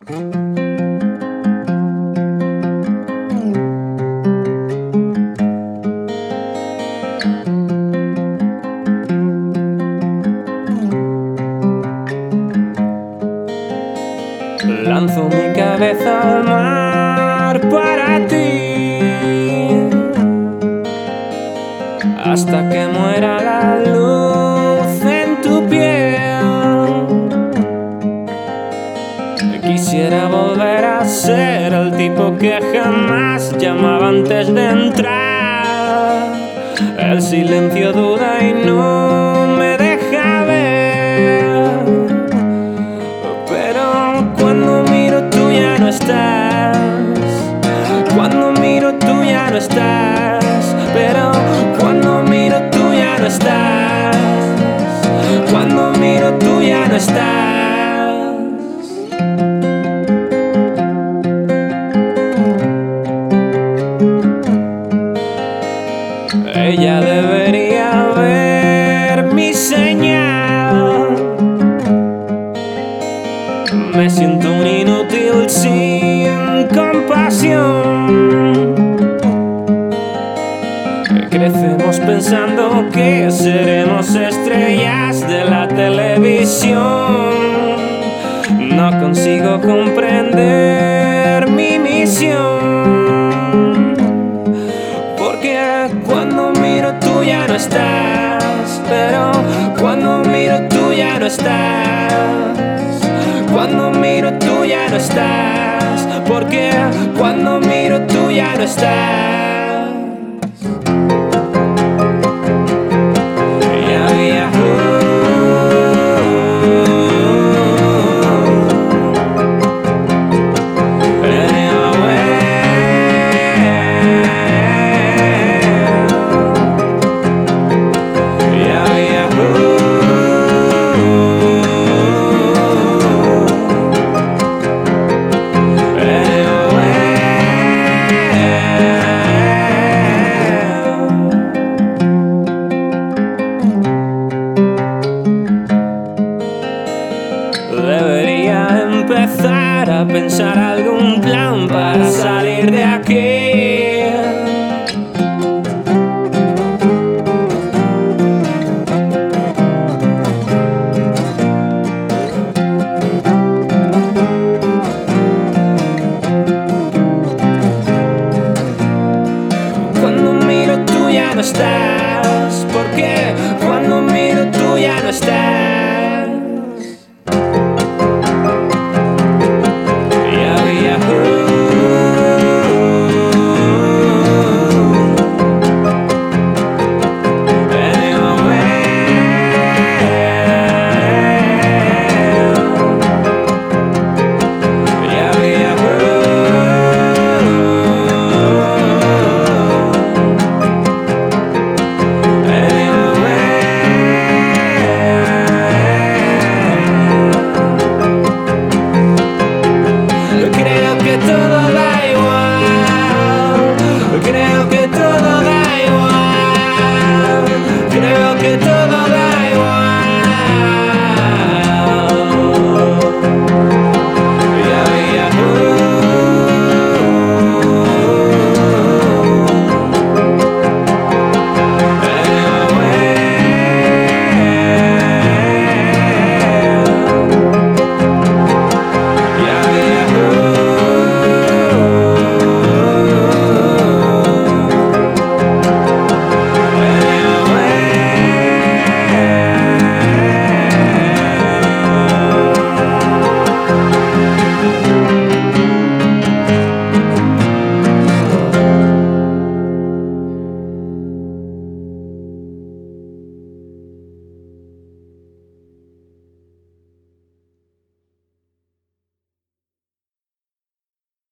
Lanzo mi cabeza al mar para ti, hasta que muera la luz en tu piel. Quisiera volver a ser el tipo que jamás llamaba antes de entrar. El silencio duda y no me deja ver, pero cuando miro tú ya no estás. Cuando miro tú ya no estás, pero cuando miro tú ya no estás. Cuando miro tú ya no estás. Ella debería ver mi señal. Me siento un inútil sin compasión. Crecemos pensando que seremos estrellas de la televisión. No consigo comprender mi misión, porque cuando miro tú ya no estás, pero cuando miro tú ya no estás. Cuando miro tú ya no estás, porque cuando miro tú ya no estás. Debería empezar a pensar algún plan para salir de aquí.